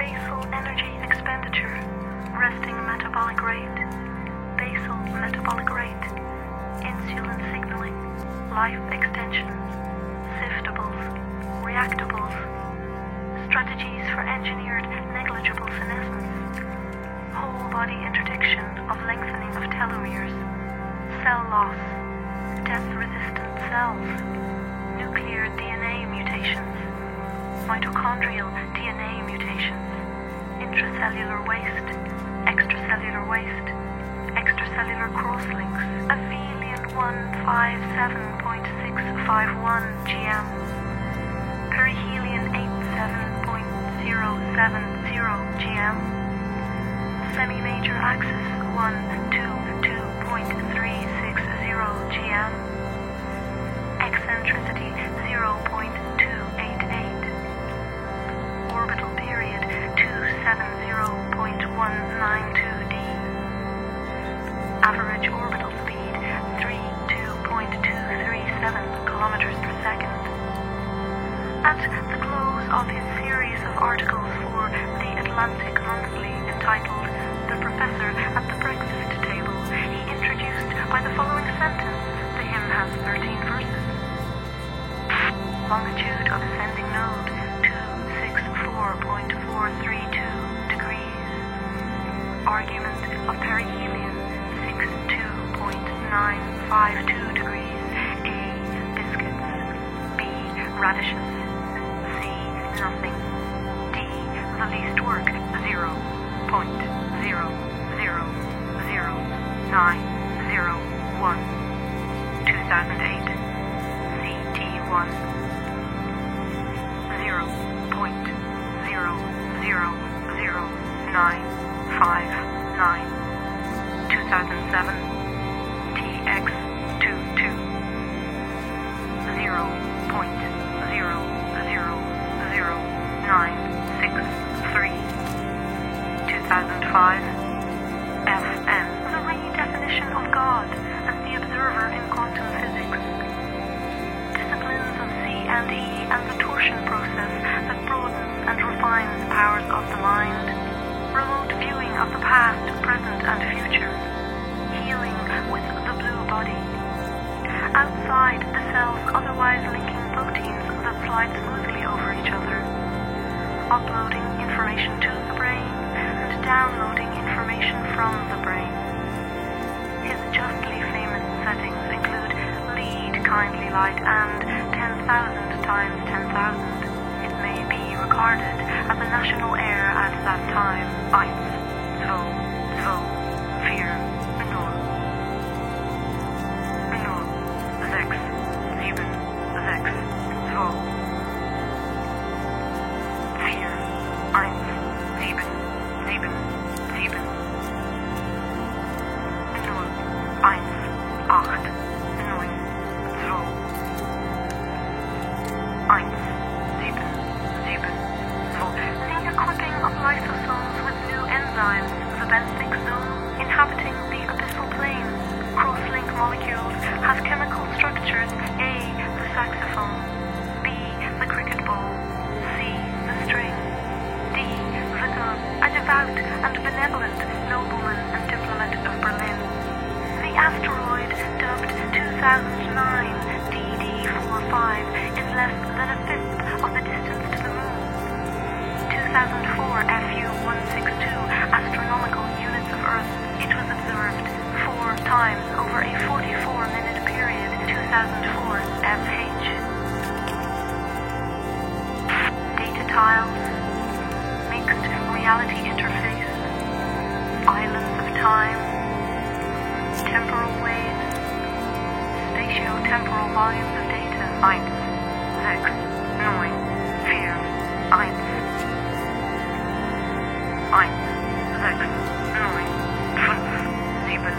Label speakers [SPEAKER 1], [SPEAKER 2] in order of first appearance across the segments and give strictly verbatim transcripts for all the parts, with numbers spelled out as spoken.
[SPEAKER 1] basal energy expenditure, resting metabolic rate, basal metabolic rate, insulin signaling, life extension, siftables, reactables, strategies for engineered negligible senescence, whole body interdiction of lengthening of telomeres, cell loss, death-resistant cells, nuclear D N A mutations, mitochondrial D N A mutations, intracellular waste, extracellular waste, extracellular crosslinks, aphelion one fifty-seven point six five one G M, perihelion eighty-seven point zero seven zero G M, semi-major axis one twenty-two point three six zero G M, eccentricity zero point two eight eight, orbital period two hundred seventy point one nine two D, average orbital speed thirty-two point two three seven kilometers per second. At the close of his series of articles for The Atlantic Monthly entitled The Professor at the Breakfast Table, he introduced by the following sentence. The hymn has thirteen verses. Longitude of ascending node two hundred sixty-four point four three two degrees. Argument of perihelion sixty-two point nine five two degrees. A. Biscuits. B. Radishes. C. Nothing. D. The least work zero point zero zero zero nine zero one. two thousand eight. C T one. zero point zero zero zero nine five nine. two thousand seven. T X twenty-two. zero point zero zero zero nine six three. two thousand five. F M. The redefinition of God as the observer in quantum physics. Disciplines of C and E and the torsion process that broadens and refines the powers of the mind. Remote viewing of the past, present and future. Healing with the blue body. Outside the cells otherwise linking proteins that slide smoothly over each other. Uploading information to the brain and downloading information from the brain. His justly famous settings include lead kindly light and ten thousand times ten thousand. It may be regarded as a national air at that time. Eins, zwei, zwei, vier, null. Null, sechs, sieben, sechs, zwei. Vier, eins, sieben, sieben, sieben. Null, eins, acht, neun, zwei. Eins, sieben, sieben, zwei. The equipping of lysosomes with new enzymes, the benthic zone, inhabiting the abyssal planes. Cross-link molecules have chemical structures. A. The saxophone. B. The cricket ball. C. The string. D. The gun. A devout and benevolent nobleman and diplomat of Berlin. The asteroid, dubbed two thousand nine D D forty-five, is less than a fifth of the distance to the moon. two thousand four F U one sixty-two astronomical units of Earth. It was observed four times over a forty-four minute period. two thousand four F H. Data tiles. Mixed reality interface. Islands of time. Temporal waves. Spatio-temporal volumes of data. Eins, sechs, neun, vier, eins. Eins, sechs, neun, fünf, sieben.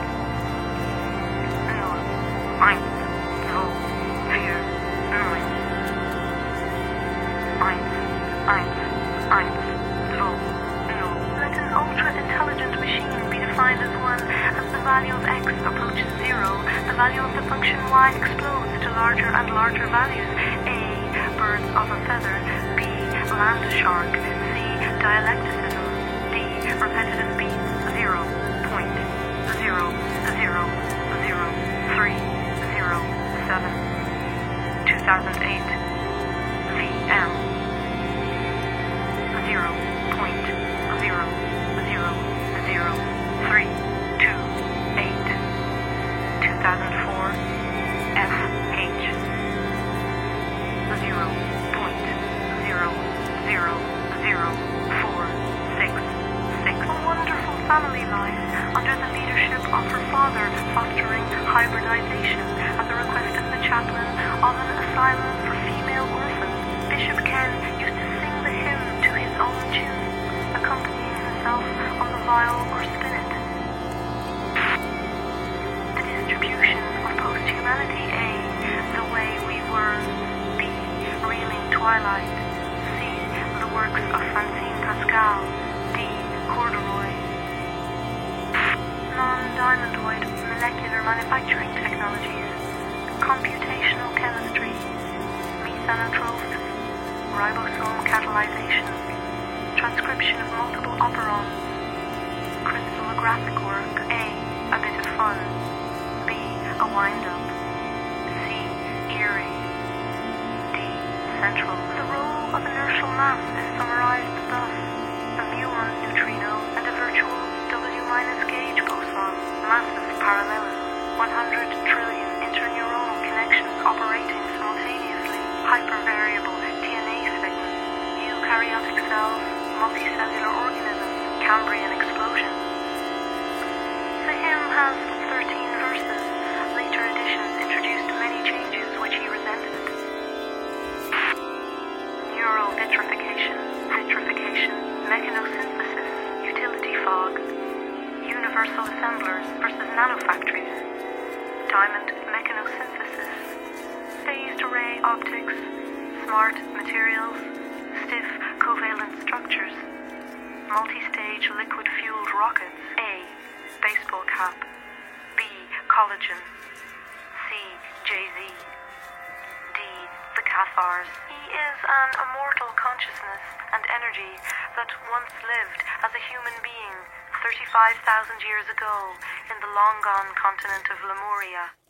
[SPEAKER 1] Null, eins, zwei, vier, neun. Eins, eins, eins, zwei, null. Let an ultra-intelligent machine be defined as one as the value of x approaches zero, the value of the function y explodes to larger and larger values. A. Birds of a feather. B. Land shark. C. dialecticism. D. Repetitive beats. zero point zero zero zero three zero seven. two thousand eight. V M. zero point zero zero zero three two eight. two thousand four. F H. zero point zero zero zero four six six. A wonderful family life under the leadership of her father, fostering hybridization at the request of the chaplain of an asylum for female orphans. Bishop Ken used to sing the hymn to his own tune, accompanying himself on the viol or spinet. The distribution of post-humanity. A. The way we were. B. Reeling twilight. C. The works of Francine Pascal. D. Corduroy. Non-diamondoid molecular manufacturing technologies. Computational chemistry. Methanotrophs. Ribosome catalyzation. Transcription of multiple operons. Crystallographic work. A. A bit of fun. B. A wind-up. C. Eerie. D. Central. The role of inertial mass is summarized thus: a muon neutrino and a virtual W minus gauge boson. Massive parallelism. one hundred trillion interneuronal connections operating simultaneously. Hypervariable D N A segments. Eukaryotic cells. Multicellular organisms. Cambrian explosion. The hymn has thirteen verses. Later editions introduced many changes which he resented. Neural vitrification, vitrification, mechanosynthesis, utility fog, universal assemblers versus nanofactories, diamond mechanosynthesis, phased array optics, smart materials, stiff covalent structures, multi-stage liquid-fueled rockets. A. Baseball cap. B. Collagen. C. Jay-Z. D. The Cathars. He is an immortal consciousness and energy that once lived as a human being thirty-five thousand years ago in the long-gone continent of Lemuria.